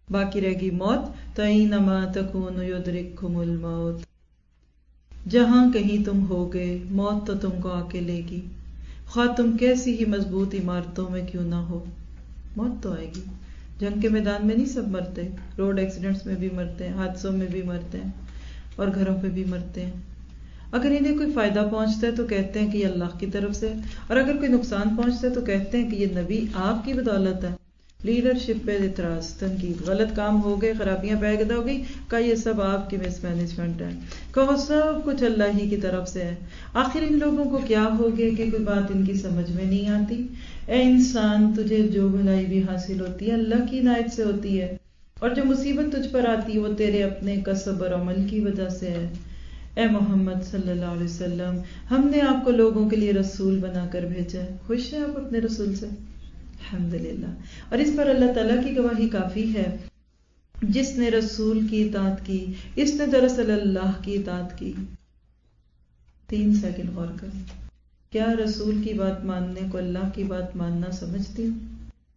باقی رہ گئی موت. فَأَيْنَمَا تَكُونُوا يُدْرِكْكُمُ الْمَوْتُ. جہاں کہیں تم ہوگے موت تو تم کو آ کے لے گی، خواہ تم کیسی ہی مضبوط عمارتوں میں کیوں نہ ہو، موت تو آئے گی. جنگ کے میدان میں نہیں سب مرتے، روڈ ایکسیڈنٹس میں بھی مرتے ہیں، حادثوں میں بھی مرتے ہیں، اور گھروں پہ بھی مرتے ہیں. اگر انہیں کوئی فائدہ پہنچتا ہے تو کہتے ہیں کہ یہ اللہ کی طرف سے، اور اگر کوئی نقصان پہنچتا ہے تو کہتے ہیں کہ یہ نبی آپ کی بدولت ہے. لیڈرشپ پہ اعتراض، تنقید، غلط کام ہو گئے، خرابیاں پیدا ہو گئی، کہ یہ سب آپ کی مس مینجمنٹ ہے، کہ وہ سب کچھ اللہ ہی کی طرف سے ہے. آخر ان لوگوں کو کیا ہو گیا کہ کوئی بات ان کی سمجھ میں نہیں آتی. اے انسان، تجھے جو بھلائی بھی حاصل ہوتی ہے اللہ کی عنایت سے ہوتی ہے، اور جو مصیبت تجھ پر آتی ہے وہ تیرے اپنے کسب اور عمل کی وجہ سے ہے. اے محمد صلی اللہ علیہ وسلم، ہم نے آپ کو لوگوں کے لیے رسول بنا کر بھیجا ہے. خوش ہیں آپ اپنے رسول سے؟ الحمدللہ. اور اس پر اللہ تعالیٰ کی گواہی کافی ہے. جس نے رسول کی اطاعت کی، اس نے دراصل اللہ کی اطاعت کی. 3 سیکنڈ غور کریں. کیا رسول کی بات ماننے کو اللہ کی بات ماننا سمجھتی ہوں؟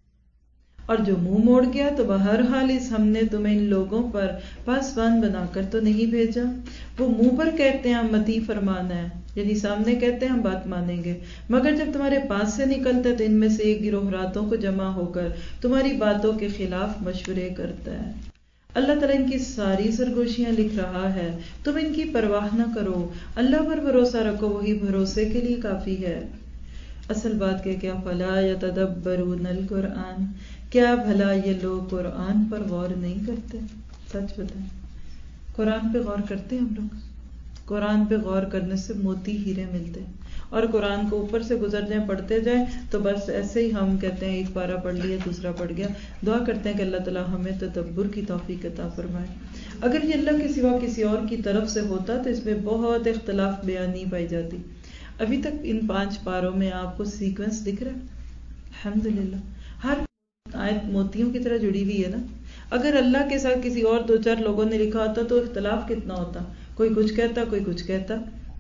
اور جو منہ موڑ گیا تو بہرحال ہم نے تمہیں ان لوگوں پر پاسبان بنا کر تو نہیں بھیجا. وہ منہ پر کہتے ہیں ہم مطیع فرمان ہے، یعنی سامنے کہتے ہیں ہم بات مانیں گے، مگر جب تمہارے پاس سے نکلتا ہے تو ان میں سے ایک گروہ راتوں کو جمع ہو کر تمہاری باتوں کے خلاف مشورے کرتا ہے. اللہ تعالیٰ ان کی ساری سرگوشیاں لکھ رہا ہے. تم ان کی پرواہ نہ کرو، اللہ پر بھروسہ رکھو، وہی بھروسے کے لیے کافی ہے. اصل بات کیا فلا یتدبرون القرآن، کیا بھلا یہ لوگ قرآن پر غور نہیں کرتے؟ سچ بتائیں، قرآن پہ غور کرتے ہیں ہم لوگ؟ قرآن پہ غور کرنے سے موتی ہیرے ملتے ہیں، اور قرآن کو اوپر سے گزر جائیں، پڑھتے جائیں تو بس ایسے ہی ہم کہتے ہیں ایک پارہ پڑھ لیا دوسرا پڑھ گیا. دعا کرتے ہیں کہ اللہ تعالیٰ ہمیں تدبر کی توفیق عطا فرمائے. اگر یہ اللہ کے سوا کسی اور کی طرف سے ہوتا تو اس میں بہت اختلاف بیان نہیں پائی جاتی. ابھی تک ان 5 پاروں میں آپ کو سیکوینس دکھ رہا ہے؟ الحمدللہ. ہر آیت موتیوں کی طرح جڑی ہوئی ہے نا. اگر اللہ کے ساتھ کسی اور 2-4 لوگوں نے لکھا ہوتا تو اختلاف کتنا ہوتا، کوئی کچھ کہتا کوئی کچھ کہتا.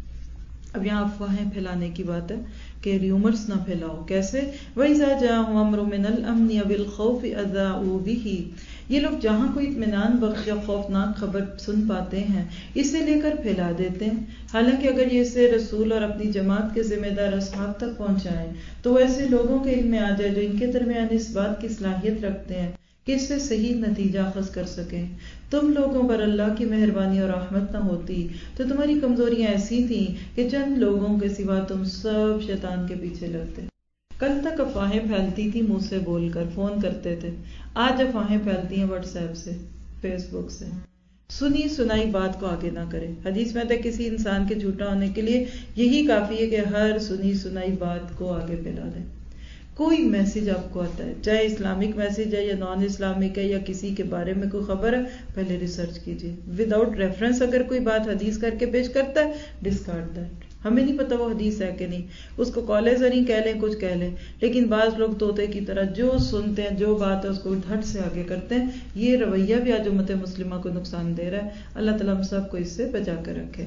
اب یہاں افواہیں پھیلانے کی بات ہے کہ ریومرز نہ پھیلاؤ. کیسے؟ وَإِذَا جَاءَهُمْ أَمْرٌ مِّنَ الْأَمْنِ أَوِ الْخَوْفِ أَذَاعُوا بِهِ. یہ لوگ جہاں کوئی اطمینان بخش یا خوفناک خبر سن پاتے ہیں اسے لے کر پھیلا دیتے ہیں، حالانکہ اگر یہ اسے رسول اور اپنی جماعت کے ذمہ دار اصحاب تک پہنچائیں تو وہ ایسے لوگوں کے علم میں آ جائے جو ان کے درمیان اس بات کی صلاحیت رکھتے ہیں کہ اس سے صحیح نتیجہ اخذ کر سکیں. تم لوگوں پر اللہ کی مہربانی اور رحمت نہ ہوتی تو تمہاری کمزوریاں ایسی تھیں کہ چند لوگوں کے سوا تم سب شیطان کے پیچھے لگتے. کل تک افواہیں پھیلتی تھی منہ سے بول کر، فون کرتے تھے. آج افواہیں پھیلتی ہیں واٹس ایپ سے، فیس بک سے. سنی سنائی بات کو آگے نہ کرے. حدیث میں ہے کسی انسان کے جھوٹا ہونے کے لیے یہی کافی ہے کہ ہر سنی سنائی بات کو آگے پھیلا دے. کوئی میسج آپ کو آتا ہے، چاہے اسلامک میسج ہے یا نان اسلامک ہے یا کسی کے بارے میں کوئی خبر ہے، پہلے ریسرچ کیجیے. وداؤٹ ریفرنس اگر کوئی بات حدیث کر کے پیش کرتا ہے، ڈسکارڈ دیٹ. ہمیں نہیں پتا وہ حدیث ہے کہ نہیں، اس کو کالج نہیں کہہ لیں، کچھ کہہ لیں، لیکن بعض لوگ طوطے کی طرح جو سنتے ہیں جو بات ہے اس کو دھٹ سے آگے کرتے ہیں. یہ رویہ بھی آج امت مسلمہ کو نقصان دے رہا ہے. اللہ تعالیٰ ہم سب کو اس سے بچا کر رکھے.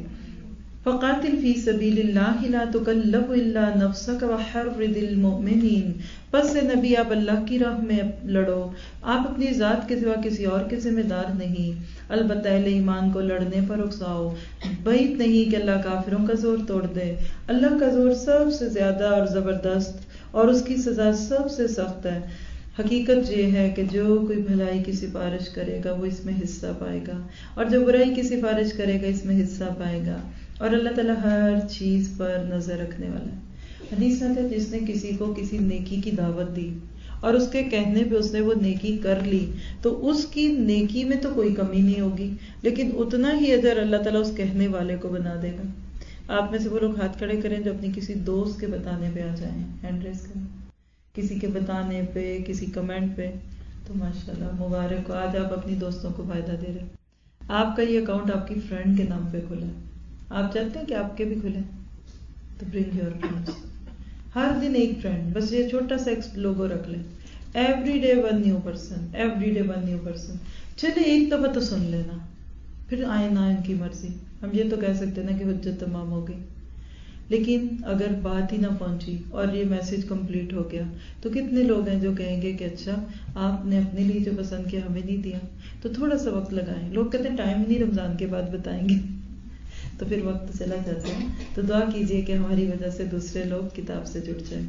فقاتل فی سبیل اللہ لا تکلف الا نفسک وحرض المؤمنین. پس سے نبی آپ اللہ کی راہ میں لڑو، آپ اپنی ذات کے سوا کسی اور کے ذمہ دار نہیں. البتہ اہل ایمان کو لڑنے پر اکساؤ. بعید نہیں کہ اللہ کافروں کا زور توڑ دے. اللہ کا زور سب سے زیادہ اور زبردست اور اس کی سزا سب سے سخت ہے. حقیقت یہ ہے کہ جو کوئی بھلائی کی سفارش کرے گا وہ اس میں حصہ پائے گا، اور جو برائی کی سفارش کرے گا اس میں حصہ پائے گا. اور اللہ تعالیٰ ہر چیز پر نظر رکھنے والا ہے. حدیث میں ہے جس نے کسی کو کسی نیکی کی دعوت دی اور اس کے کہنے پہ اس نے وہ نیکی کر لی تو اس کی نیکی میں تو کوئی کمی نہیں ہوگی، لیکن اتنا ہی اجر اللہ تعالیٰ اس کہنے والے کو بنا دے گا. آپ میں سے وہ لوگ ہاتھ کھڑے کریں جو اپنی کسی دوست کے بتانے پہ آ جائیں، ہینڈ ریز کریں. کسی کے بتانے پہ، کسی کمنٹ پہ، تو ماشاءاللہ مبارک ہو، آج آپ اپنی دوستوں کو فائدہ دے رہے. آپ کا یہ اکاؤنٹ آپ کی فرینڈ کے نام پہ کھلا ہے، آپ چاہتے ہیں کہ آپ کے بھی کھلیں تو برنگ یور فرینڈس. ہر دن ایک فرینڈ، بس یہ چھوٹا سا ایک لوگو رکھ لیں، every day 1 new person, every day 1 new person. چلے ایک دفعہ تو سن لینا، پھر آئے نہ ان کی مرضی. ہم یہ تو کہہ سکتے نا کہ حجت تمام ہو گئی، لیکن اگر بات ہی نہ پہنچی اور یہ میسج کمپلیٹ ہو گیا تو کتنے لوگ ہیں جو کہیں گے کہ اچھا آپ نے اپنے لیے جو پسند کیا ہمیں نہیں دیا. تو تھوڑا سا وقت لگائیں. لوگ کہتے ہیں ٹائم نہیں رمضان کے بعد بتائیں گے تو پھر وقت چلا جاتا ہے. تو دعا کیجئے کہ ہماری وجہ سے دوسرے لوگ کتاب سے جڑ جائیں.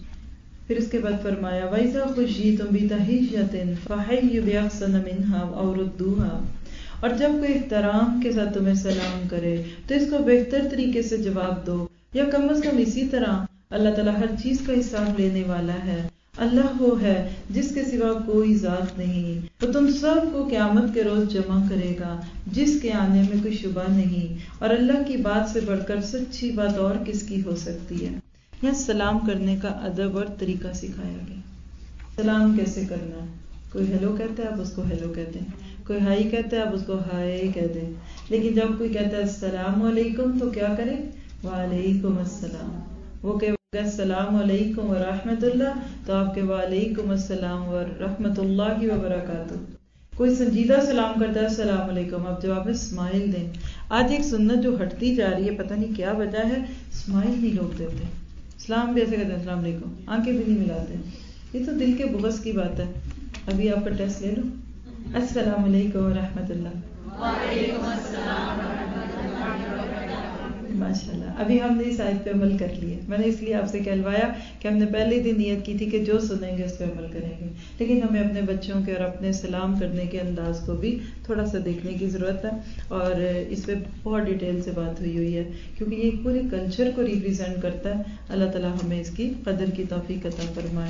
پھر اس کے بعد فرمایا وَإِذَا خُشِّيتُم بِتَحِيَّةٍ فَحَيُّوا بِأَحْسَنَ مِنْهَا أَوْ رُدُّوهَا. اور جب کوئی احترام کے ساتھ تمہیں سلام کرے تو اس کو بہتر طریقے سے جواب دو، یا کم از کم اسی طرح. اللہ تعالیٰ ہر چیز کا حساب لینے والا ہے. اللہ وہ ہے جس کے سوا کوئی ذات نہیں. تو تم سب کو قیامت کے روز جمع کرے گا جس کے آنے میں کوئی شبہ نہیں. اور اللہ کی بات سے بڑھ کر سچی بات اور کس کی ہو سکتی ہے. یہاں سلام کرنے کا ادب اور طریقہ سکھایا گیا. سلام کیسے کرنا ہے. کوئی ہیلو کہتا ہے آپ اس کو ہیلو کہتے ہیں، کوئی ہائی کہتا ہے آپ اس کو ہائے کہہ دیں. لیکن جب کوئی کہتا ہے السلام علیکم تو کیا کریں؟ وعلیکم السلام. وہ کہ السلام علیکم ورحمۃ اللہ تو آپ کے وعلیکم السلام ورحمۃ اللہ وبرکاتہ. کوئی سنجیدہ سلام کرتا ہے السلام علیکم، آپ جواب میں اسمائل دیں. آج ایک سنت جو ہٹتی جا رہی ہے، پتہ نہیں کیا وجہ ہے، اسمائل نہیں لوگ دیتے. سلام بھی ایسے کہتے ہیں السلام علیکم، آنکھیں بھی نہیں ملاتے. یہ تو دل کے بغض کی بات ہے. ابھی آپ کا ٹیسٹ لے لو. السلام علیکم ورحمۃ اللہ. وعلیکم السلام ورحمۃ اللہ وبرکاتہ. ماشاء اللہ. ابھی ہم نے اس آیت پہ عمل کر لیے. میں نے اس لیے آپ سے کہلوایا کہ ہم نے پہلے دن نیت کی تھی کہ جو سنیں گے اس پہ عمل کریں گے. لیکن ہمیں اپنے بچوں کے اور اپنے سلام کرنے کے انداز کو بھی تھوڑا سا دیکھنے کی ضرورت ہے. اور اس پہ بہت ڈیٹیل سے بات ہوئی ہے کیونکہ یہ پورے کلچر کو ریپرزینٹ کرتا ہے. اللہ تعالیٰ ہمیں اس کی قدر کی توفیق عطا فرمائے.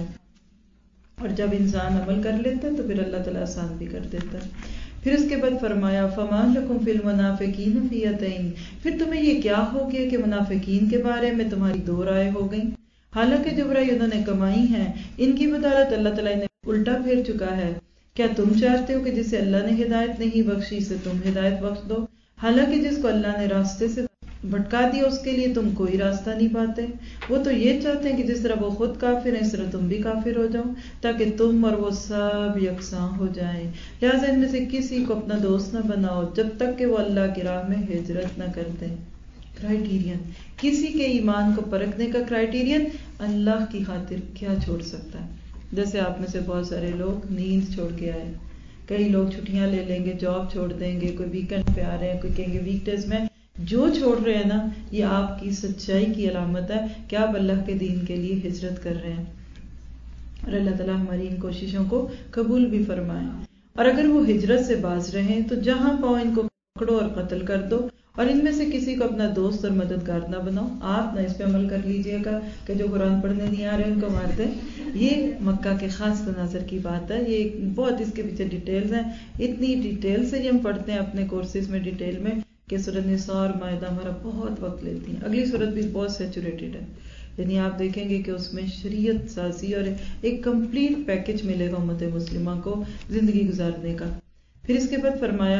اور جب انسان عمل کر لیتا ہے تو پھر اللہ تعالیٰ آسان بھی کر دیتا ہے. پھر اس کے بعد فرمایا فَمَا لَكُمْ فِي الْمُنَافِقِينَ فِئَتَيْنِ. پھر تمہیں یہ کیا ہو گیا کہ منافقین کے بارے میں تمہاری دو رائے ہو گئیں. حالانکہ جو برائی انہوں نے کمائی ہیں ان کی بدولت اللہ تعالیٰ نے الٹا پھیر چکا ہے. کیا تم چاہتے ہو کہ جسے اللہ نے ہدایت نہیں بخشی سے تم ہدایت بخش دو، حالانکہ جس کو اللہ نے راستے سے بھٹکا دیا اس کے لیے تم کوئی راستہ نہیں پاتے. وہ تو یہ چاہتے ہیں کہ جس طرح وہ خود کافر ہیں اس طرح تم بھی کافر ہو جاؤ تاکہ تم اور وہ سب یکساں ہو جائیں. لہٰذا ان میں سے کسی کو اپنا دوست نہ بناؤ جب تک کہ وہ اللہ کی راہ میں ہجرت نہ کر دیں. کرائیٹیرین کسی کے ایمان کو پرکھنے کا کرائیٹیرین اللہ کی خاطر کیا چھوڑ سکتا ہے. جیسے آپ میں سے بہت سارے لوگ نیند چھوڑ کے آئے، کئی لوگ چھٹیاں لے لیں گے، جاب چھوڑ دیں گے، کوئی ویکینڈ پہ آ رہے ہیں، کوئی کہیں گے ویک ڈیز میں. جو چھوڑ رہے ہیں نا یہ آپ کی سچائی کی علامت ہے کہ آپ اللہ کے دین کے لیے ہجرت کر رہے ہیں. اور اللہ تعالیٰ ہماری ان کوششوں کو قبول بھی فرمائے. اور اگر وہ ہجرت سے باز رہیں تو جہاں پاؤ ان کو پکڑو اور قتل کر دو، اور ان میں سے کسی کو اپنا دوست اور مددگار نہ بناؤ. آپ نہ اس پہ عمل کر لیجئے گا کہ جو قرآن پڑھنے نہیں آ رہے ان کو مار دیں. یہ مکہ کے خاص تناظر کی بات ہے. یہ بہت اس کے پیچھے ڈیٹیلز ہیں. اتنی ڈیٹیل سے یہ ہم پڑھتے ہیں اپنے کورسز میں ڈیٹیل میں کہ سورۃ نساء اور مائدہ ہمارا بہت وقت لیتی ہیں. اگلی سورت بھی بہت سیچوریٹڈ ہے، یعنی آپ دیکھیں گے کہ اس میں شریعت سازی اور ایک کمپلیٹ پیکج ملے گا امت مسلمہ کو زندگی گزارنے کا. پھر اس کے بعد فرمایا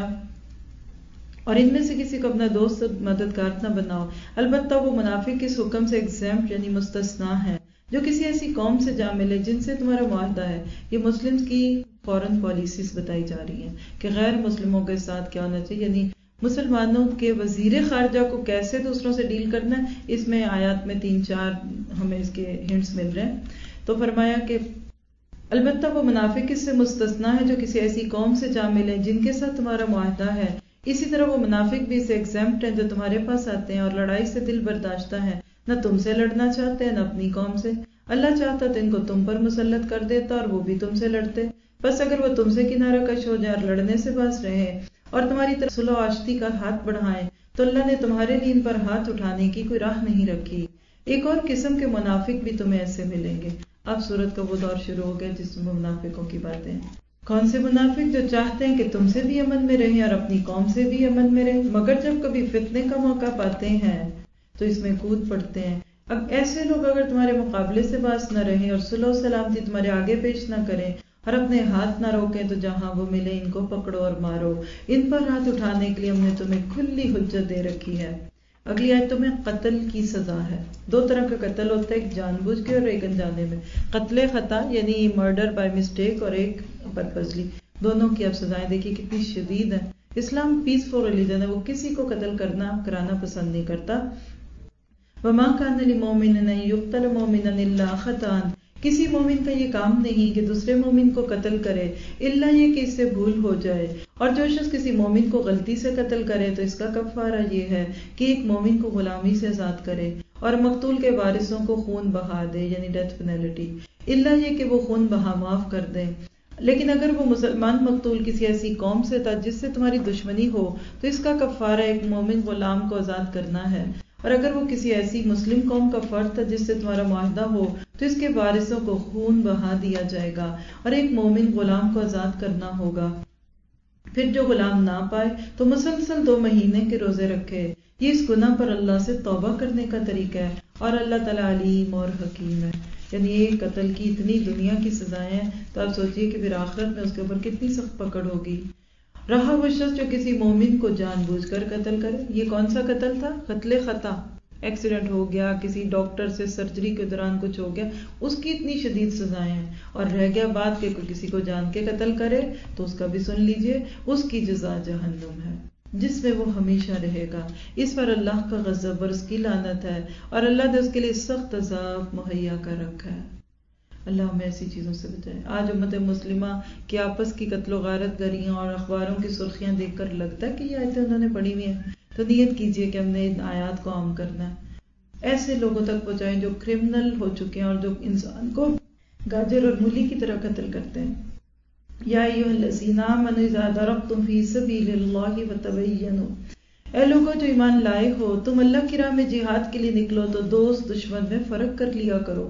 اور ان میں سے کسی کو اپنا دوست مددگار نہ بناؤ، البتہ وہ منافق اس حکم سے ایگزیمپٹ یعنی مستثنا ہے جو کسی ایسی قوم سے جا ملے جن سے تمہارا معاہدہ ہے. یہ مسلمز کی فورن پالیسیز بتائی جا رہی ہیں کہ غیر مسلموں کے ساتھ کیا ہونا چاہیے، یعنی مسلمانوں کے وزیر خارجہ کو کیسے دوسروں سے ڈیل کرنا ہے. اس میں آیات میں 3-4 ہمیں اس کے ہنٹس مل رہے ہیں. تو فرمایا کہ البتہ وہ منافق اس سے مستثنا ہے جو کسی ایسی قوم سے جا ملے جن کے ساتھ تمہارا معاہدہ ہے. اسی طرح وہ منافق بھی اسے ایگزیمپٹ ہیں جو تمہارے پاس آتے ہیں اور لڑائی سے دل برداشتہ ہیں، نہ تم سے لڑنا چاہتے ہیں نہ اپنی قوم سے. اللہ چاہتا تو ان کو تم پر مسلط کر دیتا اور وہ بھی تم سے لڑتے. بس اگر وہ تم سے کنارہ کش ہو جائے اور لڑنے سے باز رہے اور تمہاری طرف صلح و آشتی کا ہاتھ بڑھائیں تو اللہ نے تمہارے دین پر ہاتھ اٹھانے کی کوئی راہ نہیں رکھی. ایک اور قسم کے منافق بھی تمہیں ایسے ملیں گے. اب سورت کا وہ دور شروع ہو گیا جس میں منافقوں کی باتیں. کون سے منافق؟ جو چاہتے ہیں کہ تم سے بھی امن میں رہیں اور اپنی قوم سے بھی امن میں رہیں، مگر جب کبھی فتنے کا موقع پاتے ہیں تو اس میں کود پڑتے ہیں. اب ایسے لوگ اگر تمہارے مقابلے سے باز نہ رہیں اور صلح و سلامتی تمہارے آگے پیش نہ کریں اور اپنے ہاتھ نہ روکیں تو جہاں وہ ملے ان کو پکڑو اور مارو. ان پر ہاتھ اٹھانے کے لیے ہم نے تمہیں کھلی حجت دے رکھی ہے. اگلی آیت تمہیں قتل کی سزا ہے. 2 طرح کا قتل ہوتا ہے، ایک جان بوجھ کے اور ایک انجانے میں. قتل خطا یعنی مرڈر بائی مسٹیک اور ایک پرپزلی. دونوں کی اب سزائیں دیکھیے کتنی شدید ہیں. اسلام پیسفل ریلیجن ہے، وہ کسی کو قتل کرانا پسند نہیں کرتا. وما کان لمؤمن ان یقتل مؤمنا الا خطأ، کسی مومن کا یہ کام نہیں کہ دوسرے مومن کو قتل کرے الا یہ کہ اس سے بھول ہو جائے، اور جو شخص کسی مومن کو غلطی سے قتل کرے تو اس کا کفارہ یہ ہے کہ ایک مومن کو غلامی سے آزاد کرے اور مقتول کے وارثوں کو خون بہا دے، یعنی ڈیتھ پینلٹی، الا یہ کہ وہ خون بہا معاف کر دیں۔ لیکن اگر وہ مسلمان مقتول کسی ایسی قوم سے تھا جس سے تمہاری دشمنی ہو تو اس کا کفارہ ایک مومن غلام کو آزاد کرنا ہے، اور اگر وہ کسی ایسی مسلم قوم کا فرد تھا جس سے تمہارا معاہدہ ہو تو اس کے وارثوں کو خون بہا دیا جائے گا، اور ایک مومن غلام کو آزاد کرنا ہوگا۔ پھر جو غلام نہ پائے تو مسلسل 2 مہینے کے روزے رکھے۔ یہ اس گناہ پر اللہ سے توبہ کرنے کا طریقہ ہے، اور اللہ تعالیٰ علیم اور حکیم ہے۔ یعنی ایک قتل کی اتنی دنیا کی سزائیں ہیں تو آپ سوچئے کہ پھر آخرت میں اس کے اوپر کتنی سخت پکڑ ہوگی۔ رہا وہ شخص جو کسی مومن کو جان بوجھ کر قتل کرے، یہ کون سا قتل تھا؟ قتل خطا، ایکسیڈنٹ ہو گیا، کسی ڈاکٹر سے سرجری کے دوران کچھ ہو گیا، اس کی اتنی شدید سزائیں ہیں، اور رہ گیا بات کہ کوئی کسی کو جان کے قتل کرے تو اس کا بھی سن لیجئے، اس کی جزا جہنم ہے جس میں وہ ہمیشہ رہے گا۔ اس پر اللہ کا غضب اور اس کی لعنت ہے، اور اللہ نے اس کے لیے سخت عذاب مہیا کر رکھا ہے۔ اللہ ہمیں ایسی چیزوں سے بچائے۔ آج امت مسلمہ کی آپس کی قتل و غارت گریاں اور اخباروں کی سرخیاں دیکھ کر لگتا ہے کہ یہ آیتیں انہوں نے پڑھی ہوئی ہیں، تو نیت کیجئے کہ ہم نے ان آیات کو عام کرنا ہے، ایسے لوگوں تک پہنچائیں جو کرمنل ہو چکے ہیں اور جو انسان کو گاجر اور مولی کی طرح قتل کرتے ہیں۔ یا ایھا الذین آمنوا اذا ضربتم فی سبیل اللہ فتبینوا، اے لوگوں جو ایمان لائے ہو، تم اللہ کی راہ میں جہاد کے لیے نکلو تو دوست دشمن میں فرق کر لیا کرو،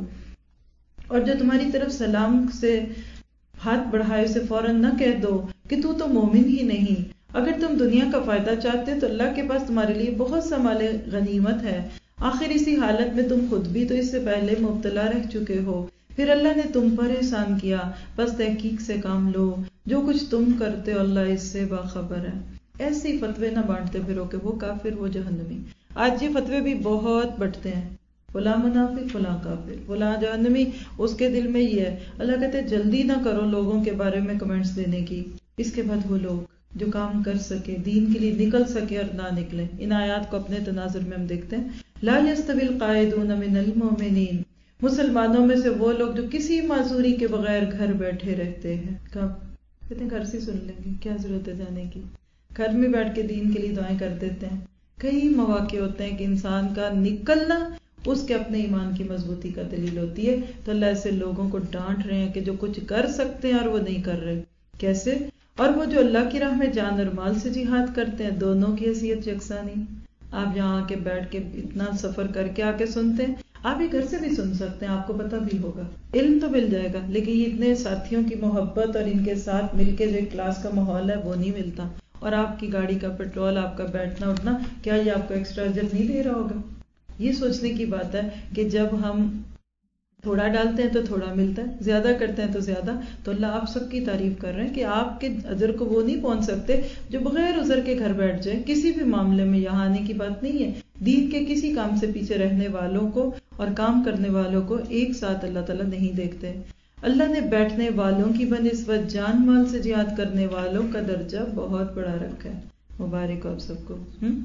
اور جو تمہاری طرف سلام سے ہاتھ بڑھائے اسے فوراً نہ کہہ دو کہ تو مومن ہی نہیں۔ اگر تم دنیا کا فائدہ چاہتے تو اللہ کے پاس تمہارے لیے بہت سا مال غنیمت ہے، آخر اسی حالت میں تم خود بھی تو اس سے پہلے مبتلا رہ چکے ہو، پھر اللہ نے تم پر احسان کیا، بس تحقیق سے کام لو، جو کچھ تم کرتے ہو اللہ اس سے باخبر ہے۔ ایسے ہی فتوے نہ بانٹتے پھرو کہ وہ کافر وہ جہنمی۔ آج یہ فتوے بھی بہت بٹتے ہیں، فلاں منافق، فلاں کافر، فلاں جہنمی، اس کے دل میں یہ ہے۔ اللہ کہتے ہیں جلدی نہ کرو لوگوں کے بارے میں کمنٹس دینے کی۔ اس کے بعد وہ لوگ جو کام کر سکے، دین کے لیے نکل سکے اور نہ نکلے، ان آیات کو اپنے تناظر میں ہم دیکھتے ہیں۔ لا یستوی القاعدون من المؤمنین، مسلمانوں میں سے وہ لوگ جو کسی معذوری کے بغیر گھر بیٹھے رہتے ہیں۔ کب؟ کہتے ہیں گھر سے سن لیں گے، کیا ضرورت ہے جانے کی، گھر میں بیٹھ کے دین کے لیے دعائیں کر دیتے ہیں۔ کئی مواقع ہوتے ہیں کہ انسان کا نکلنا اس کے اپنے ایمان کی مضبوطی کا دلیل ہوتی ہے، تو اللہ ایسے لوگوں کو ڈانٹ رہے ہیں کہ جو کچھ کر سکتے ہیں اور وہ نہیں کر رہے۔ کیسے؟ اور وہ جو اللہ کی راہ میں جان اور مال سے جہاد کرتے ہیں، دونوں کی حیثیت یکساں نہیں۔ آپ یہاں آ کے بیٹھ کے اتنا سفر کر کے آ کے سنتے ہیں، آپ یہ گھر سے بھی سن سکتے ہیں، آپ کو پتہ بھی ہوگا، علم تو مل جائے گا، لیکن یہ اتنے ساتھیوں کی محبت اور ان کے ساتھ مل کے جو کلاس کا ماحول ہے وہ نہیں ملتا۔ اور آپ کی گاڑی کا پیٹرول، آپ کا بیٹھنا اٹھنا، کیا یہ آپ کو ایکسٹرا اجر نہیں دے رہا ہوگا؟ یہ سوچنے کی بات ہے کہ جب ہم تھوڑا ڈالتے ہیں تو تھوڑا ملتا ہے، زیادہ کرتے ہیں تو زیادہ۔ تو اللہ آپ سب کی تعریف کر رہے ہیں کہ آپ کے اجر کو وہ نہیں پہنچ سکتے جو بغیر عذر کے گھر بیٹھ جائیں۔ کسی بھی معاملے میں یہاں آنے کی بات نہیں ہے، دین کے کسی کام سے پیچھے رہنے والوں کو اور کام کرنے والوں کو ایک ساتھ اللہ تعالیٰ نہیں دیکھتے۔ اللہ نے بیٹھنے والوں کی بنسبت جان مال سے جہاد کرنے والوں کا درجہ بہت بڑا رکھا ہے۔ مبارک ہو آپ سب کو۔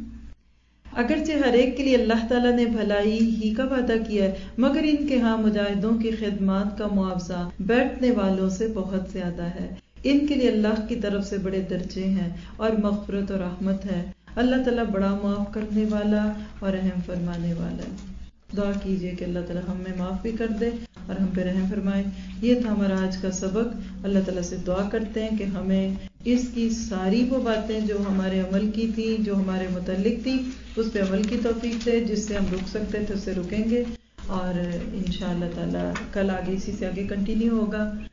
اگرچہ ہر ایک کے لیے اللہ تعالیٰ نے بھلائی ہی کا وعدہ کیا ہے، مگر ان کے ہاں مجاہدوں کی خدمات کا معاوضہ بیٹھنے والوں سے بہت زیادہ ہے۔ ان کے لیے اللہ کی طرف سے بڑے درجے ہیں اور مغفرت اور رحمت ہے۔ اللہ تعالیٰ بڑا معاف کرنے والا اور رحم فرمانے والا ہے۔ دعا کیجئے کہ اللہ تعالیٰ ہمیں معاف بھی کر دے اور ہم پہ رحم فرمائے۔ یہ تھا ہمارا آج کا سبق۔ اللہ تعالیٰ سے دعا کرتے ہیں کہ ہمیں اس کی ساری وہ باتیں جو ہمارے عمل کی تھی، جو ہمارے متعلق تھی، اس پہ عمل کی توفیق دے، جس سے ہم رک سکتے تھے اس سے رکیں گے، اور انشاءاللہ تعالیٰ کل آگے اسی سے آگے کنٹینیو ہوگا۔